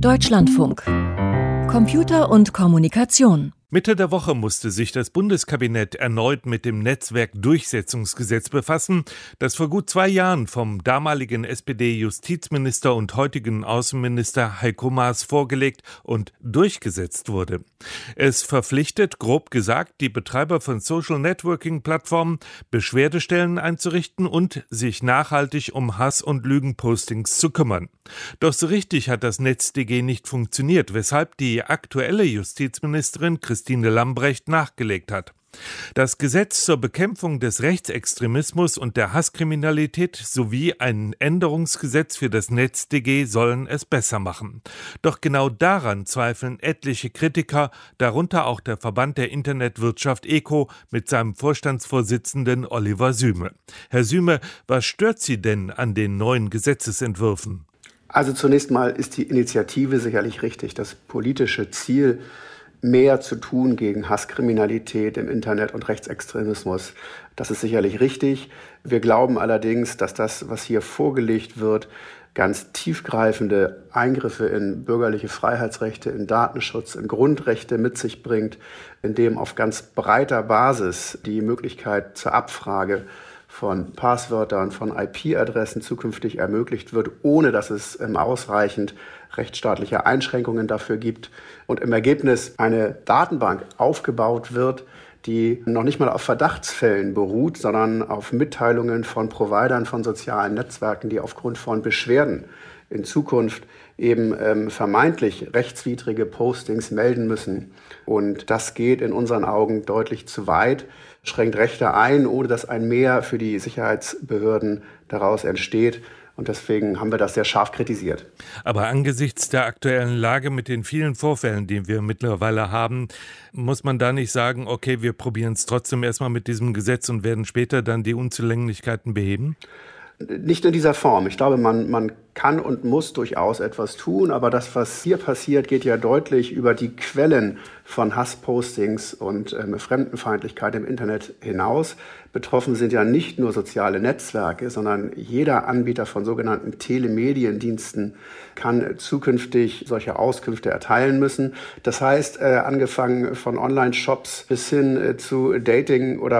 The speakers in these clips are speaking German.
Deutschlandfunk. Computer und Kommunikation. Mitte der Woche musste sich das Bundeskabinett erneut mit dem Netzwerkdurchsetzungsgesetz befassen, das vor gut 2 Jahren vom damaligen SPD-Justizminister und heutigen Außenminister Heiko Maas vorgelegt und durchgesetzt wurde. Es verpflichtet, grob gesagt, die Betreiber von Social-Networking-Plattformen, Beschwerdestellen einzurichten und sich nachhaltig um Hass- und Lügenpostings zu kümmern. Doch so richtig hat das NetzDG nicht funktioniert, weshalb die aktuelle Justizministerin Christine Lambrecht nachgelegt hat. Das Gesetz zur Bekämpfung des Rechtsextremismus und der Hasskriminalität sowie ein Änderungsgesetz für das NetzDG sollen es besser machen. Doch genau daran zweifeln etliche Kritiker, darunter auch der Verband der Internetwirtschaft ECO mit seinem Vorstandsvorsitzenden Oliver Süme. Herr Süme, was stört Sie denn an den neuen Gesetzesentwürfen? Also zunächst mal ist die Initiative sicherlich richtig. Das politische Ziel, mehr zu tun gegen Hasskriminalität im Internet und Rechtsextremismus, das ist sicherlich richtig. Wir glauben allerdings, dass das, was hier vorgelegt wird, ganz tiefgreifende Eingriffe in bürgerliche Freiheitsrechte, in Datenschutz, in Grundrechte mit sich bringt, indem auf ganz breiter Basis die Möglichkeit zur Abfrage von Passwörtern, von IP-Adressen zukünftig ermöglicht wird, ohne dass es ausreichend rechtsstaatliche Einschränkungen dafür gibt und im Ergebnis eine Datenbank aufgebaut wird, die noch nicht mal auf Verdachtsfällen beruht, sondern auf Mitteilungen von Providern von sozialen Netzwerken, die aufgrund von Beschwerden in Zukunft eben vermeintlich rechtswidrige Postings melden müssen. Und das geht in unseren Augen deutlich zu weit, schränkt Rechte ein, ohne dass ein Mehr für die Sicherheitsbehörden daraus entsteht. Und deswegen haben wir das sehr scharf kritisiert. Aber angesichts der aktuellen Lage mit den vielen Vorfällen, die wir mittlerweile haben, muss man da nicht sagen, okay, wir probieren es trotzdem erstmal mit diesem Gesetz und werden später dann die Unzulänglichkeiten beheben? Nicht in dieser Form. Ich glaube, man kann und muss durchaus etwas tun, aber das, was hier passiert, geht ja deutlich über die Quellen von Hasspostings und Fremdenfeindlichkeit im Internet hinaus. Betroffen sind ja nicht nur soziale Netzwerke, sondern jeder Anbieter von sogenannten Telemediendiensten kann zukünftig solche Auskünfte erteilen müssen. Das heißt, angefangen von Online-Shops bis hin zu Dating- oder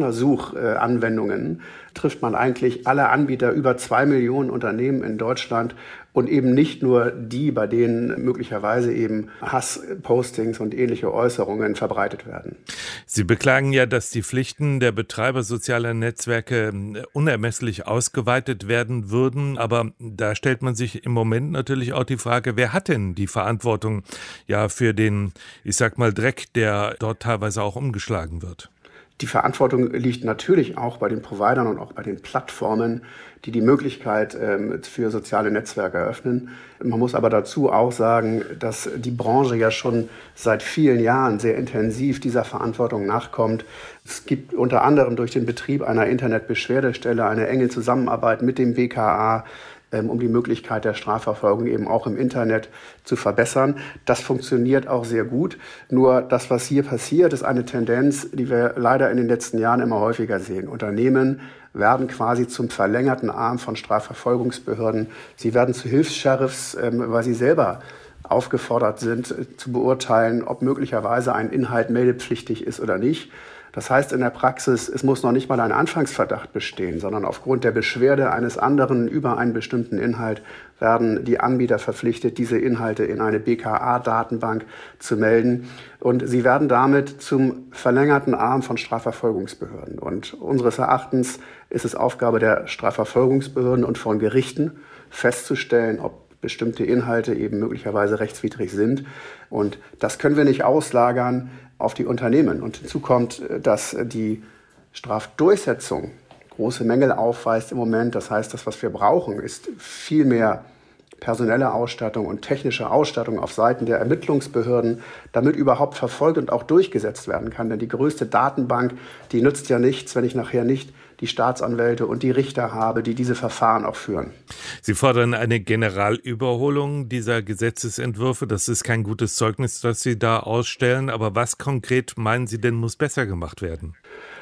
Partnersuchanwendungen trifft man eigentlich alle Anbieter, über 2 Millionen Unternehmen in Deutschland und eben nicht nur die, bei denen möglicherweise eben Hasspostings und ähnliche Äußerungen verbreitet werden. Sie beklagen ja, dass die Pflichten der Betreiber sozialer Netzwerke unermesslich ausgeweitet werden würden, aber da stellt man sich im Moment natürlich auch die Frage, wer hat denn die Verantwortung ja für den, ich sag mal, Dreck, der dort teilweise auch umgeschlagen wird? Die Verantwortung liegt natürlich auch bei den Providern und auch bei den Plattformen, die die Möglichkeit für soziale Netzwerke eröffnen. Man muss aber dazu auch sagen, dass die Branche ja schon seit vielen Jahren sehr intensiv dieser Verantwortung nachkommt. Es gibt unter anderem durch den Betrieb einer Internetbeschwerdestelle eine enge Zusammenarbeit mit dem BKA, um die Möglichkeit der Strafverfolgung eben auch im Internet zu verbessern. Das funktioniert auch sehr gut. Nur das, was hier passiert, ist eine Tendenz, die wir leider in den letzten Jahren immer häufiger sehen. Unternehmen werden quasi zum verlängerten Arm von Strafverfolgungsbehörden. Sie werden zu Hilfs-Sheriffs, weil sie selber aufgefordert sind, zu beurteilen, ob möglicherweise ein Inhalt meldepflichtig ist oder nicht. Das heißt in der Praxis, es muss noch nicht mal ein Anfangsverdacht bestehen, sondern aufgrund der Beschwerde eines anderen über einen bestimmten Inhalt werden die Anbieter verpflichtet, diese Inhalte in eine BKA-Datenbank zu melden. Und sie werden damit zum verlängerten Arm von Strafverfolgungsbehörden. Und unseres Erachtens ist es Aufgabe der Strafverfolgungsbehörden und von Gerichten festzustellen, ob bestimmte Inhalte eben möglicherweise rechtswidrig sind. Und das können wir nicht auslagern auf die Unternehmen. Und hinzu kommt, dass die Strafdurchsetzung große Mängel aufweist im Moment. Das heißt, das, was wir brauchen, ist viel mehr personelle Ausstattung und technische Ausstattung auf Seiten der Ermittlungsbehörden, damit überhaupt verfolgt und auch durchgesetzt werden kann. Denn die größte Datenbank, die nützt ja nichts, wenn ich nachher nicht die Staatsanwälte und die Richter habe, die diese Verfahren auch führen. Sie fordern eine Generalüberholung dieser Gesetzesentwürfe. Das ist kein gutes Zeugnis, das Sie da ausstellen. Aber was konkret meinen Sie denn, muss besser gemacht werden?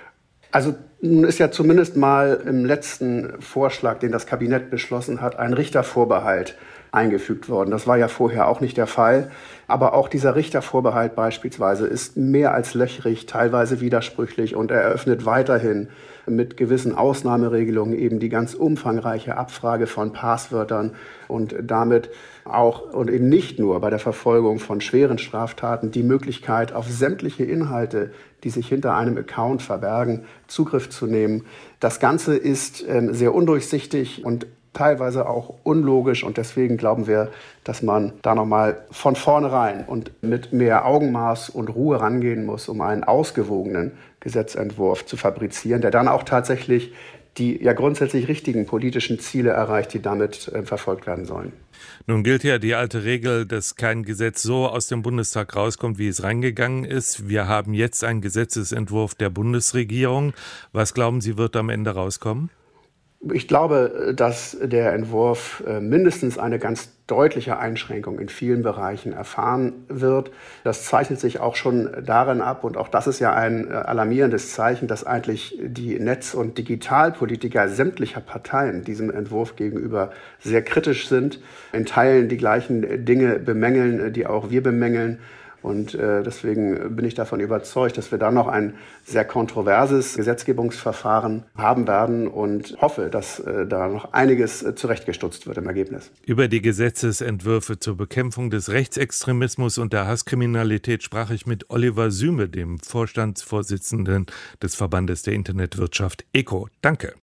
Also nun ist ja zumindest mal im letzten Vorschlag, den das Kabinett beschlossen hat, ein Richtervorbehalt eingefügt worden. Das war ja vorher auch nicht der Fall. Aber auch dieser Richtervorbehalt beispielsweise ist mehr als löchrig, teilweise widersprüchlich und eröffnet weiterhin mit gewissen Ausnahmeregelungen eben die ganz umfangreiche Abfrage von Passwörtern und damit auch und eben nicht nur bei der Verfolgung von schweren Straftaten die Möglichkeit, auf sämtliche Inhalte, die sich hinter einem Account verbergen, Zugriff zu nehmen. Das Ganze ist sehr undurchsichtig und teilweise auch unlogisch und deswegen glauben wir, dass man da nochmal von vornherein und mit mehr Augenmaß und Ruhe rangehen muss, um einen ausgewogenen Gesetzentwurf zu fabrizieren, der dann auch tatsächlich die ja grundsätzlich richtigen politischen Ziele erreicht, die damit verfolgt werden sollen. Nun gilt ja die alte Regel, dass kein Gesetz so aus dem Bundestag rauskommt, wie es reingegangen ist. Wir haben jetzt einen Gesetzesentwurf der Bundesregierung. Was glauben Sie, wird am Ende rauskommen? Ich glaube, dass der Entwurf mindestens eine ganz deutliche Einschränkung in vielen Bereichen erfahren wird. Das zeichnet sich auch schon darin ab, und auch das ist ja ein alarmierendes Zeichen, dass eigentlich die Netz- und Digitalpolitiker sämtlicher Parteien diesem Entwurf gegenüber sehr kritisch sind, in Teilen die gleichen Dinge bemängeln, die auch wir bemängeln. Und deswegen bin ich davon überzeugt, dass wir da noch ein sehr kontroverses Gesetzgebungsverfahren haben werden und hoffe, dass da noch einiges zurechtgestutzt wird im Ergebnis. Über die Gesetzesentwürfe zur Bekämpfung des Rechtsextremismus und der Hasskriminalität sprach ich mit Oliver Süme, dem Vorstandsvorsitzenden des Verbandes der Internetwirtschaft ECO. Danke.